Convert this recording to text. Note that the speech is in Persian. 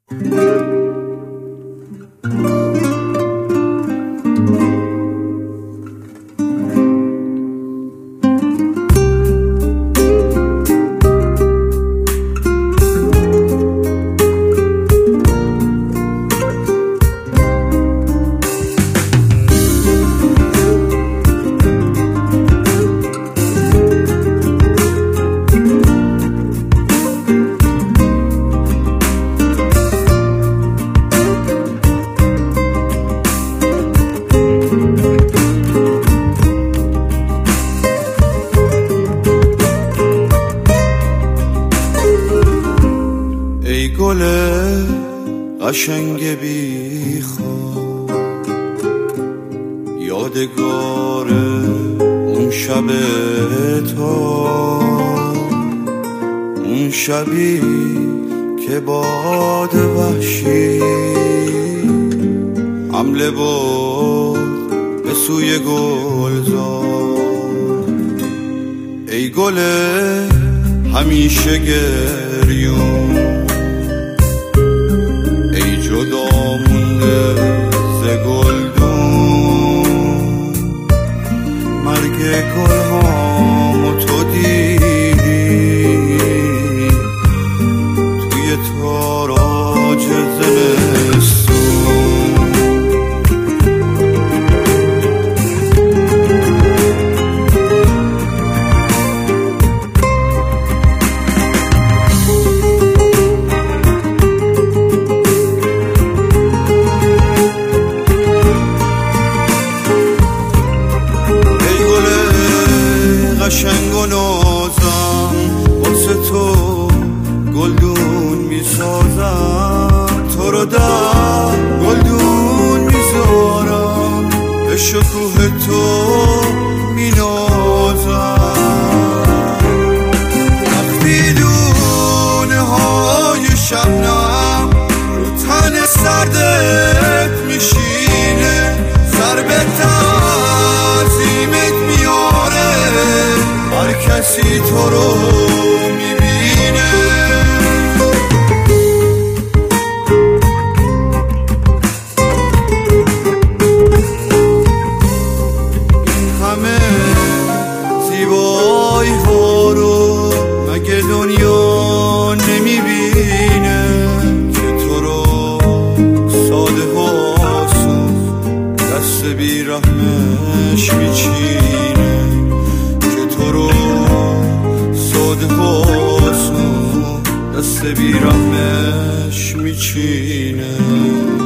ای گل قشنگ بی خود، یادگار اون شب تو، اون شبی که باد وحشی حمله بود به سوی گلزار. ای گل همیشه گریون، ای جدا مونده ز گلدون، مرگ گلهامو تو دیدی توی تاراج زمستون. قشنگ و نازم واسه تو گلدون میسازم، تو رو در گلدون میذارم، به شکوه تو مینازم. وقتی دونه های شبنم رو تن سردت میشینه، سر به تعظیمت میاره، هر کسی تو رو میبینه. این همه زیبایی ها رو مگه دنیا نمیبینه، که تو رو ساده و آسون دست بیرحمش میچینه، که تو رو ساده و آسون دست بیرحمش میچینه.